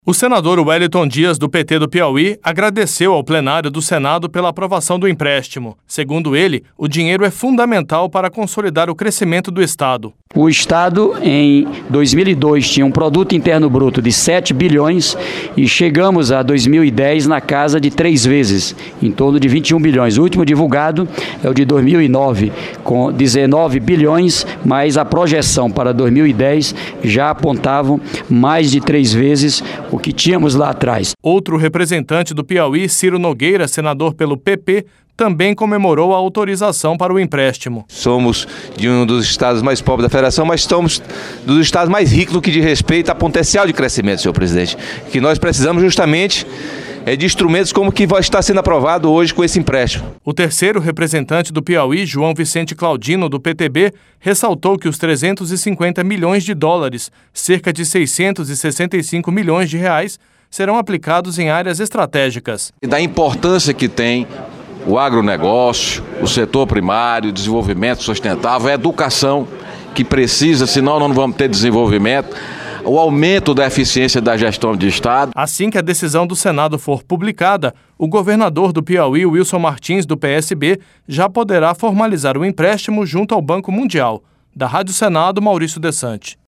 O senador Wellington Dias, do PT do Piauí, agradeceu ao plenário do Senado pela aprovação do empréstimo. Segundo ele, o dinheiro é fundamental para consolidar o crescimento do Estado. O Estado, em 2002, tinha um produto interno bruto de 7 bilhões e chegamos a 2010 na casa de 3 vezes, em torno de 21 bilhões. O último divulgado é o de 2009, com 19 bilhões, mas a projeção para 2010 já apontavam mais de 3 vezes o que tínhamos lá atrás. Outro representante do Piauí, Ciro Nogueira, senador pelo PP, também comemorou a autorização para o empréstimo. Somos de um dos estados mais pobres da federação, mas estamos dos estados mais ricos no que diz respeito a potencial de crescimento, senhor presidente. Que nós precisamos justamente de instrumentos como que vai estar sendo aprovado hoje com esse empréstimo. O terceiro representante do Piauí, João Vicente Claudino, do PTB, ressaltou que os 350 milhões de dólares, cerca de 665 milhões de reais, serão aplicados em áreas estratégicas. E da importância que tem o agronegócio, o setor primário, o desenvolvimento sustentável, a educação que precisa, senão não vamos ter desenvolvimento, o aumento da eficiência da gestão de Estado. Assim que a decisão do Senado for publicada, o governador do Piauí, Wilson Martins, do PSB, já poderá formalizar o empréstimo junto ao Banco Mundial. Da Rádio Senado, Maurício Desante.